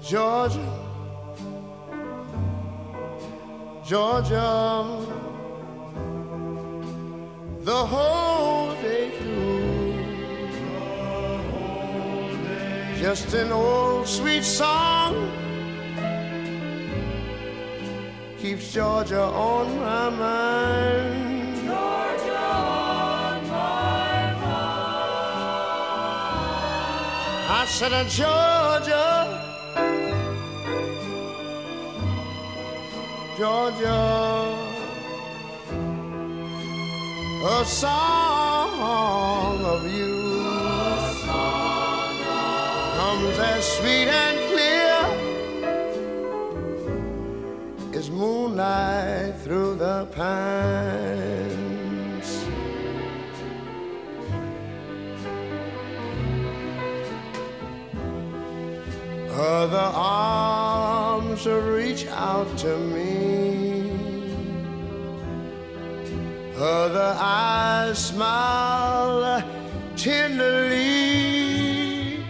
Georgia, Georgia, the whole day through. Just an old sweet song keeps Georgia on my mind. Georgia on my mind. I said, Georgia, Georgia, a song of you comes as sweet and clear as moonlight through the pines. Other arms reach out to me, other eyes smile tenderly.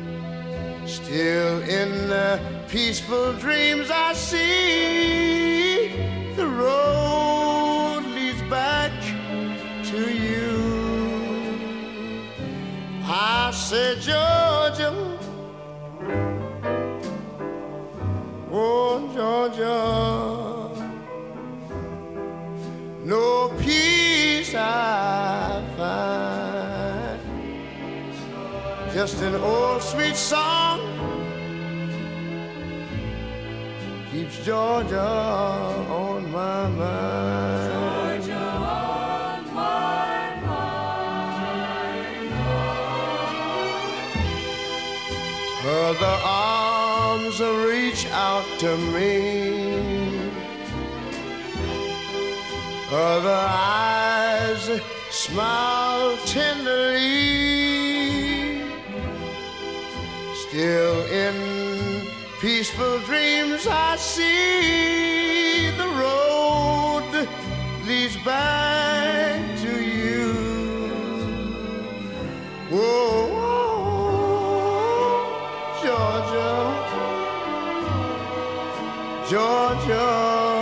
Still in the peaceful dreams I see the road leads back to you. I said, Georgia, oh Georgia, no peace I find, just an old sweet song keeps Georgia on my mind. Georgia on my mind. Other arms reach out to me, other eyes smile tenderly. Still in peaceful dreams I see the road leads back to you. Whoa, Georgia, Georgia,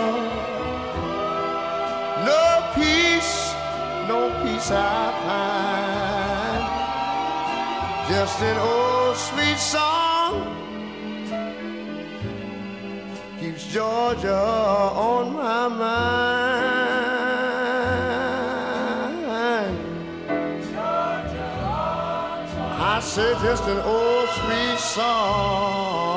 no peace I find, just an old sweet song keeps Georgia on my mind. Georgia on my mind. I said just an old sweet song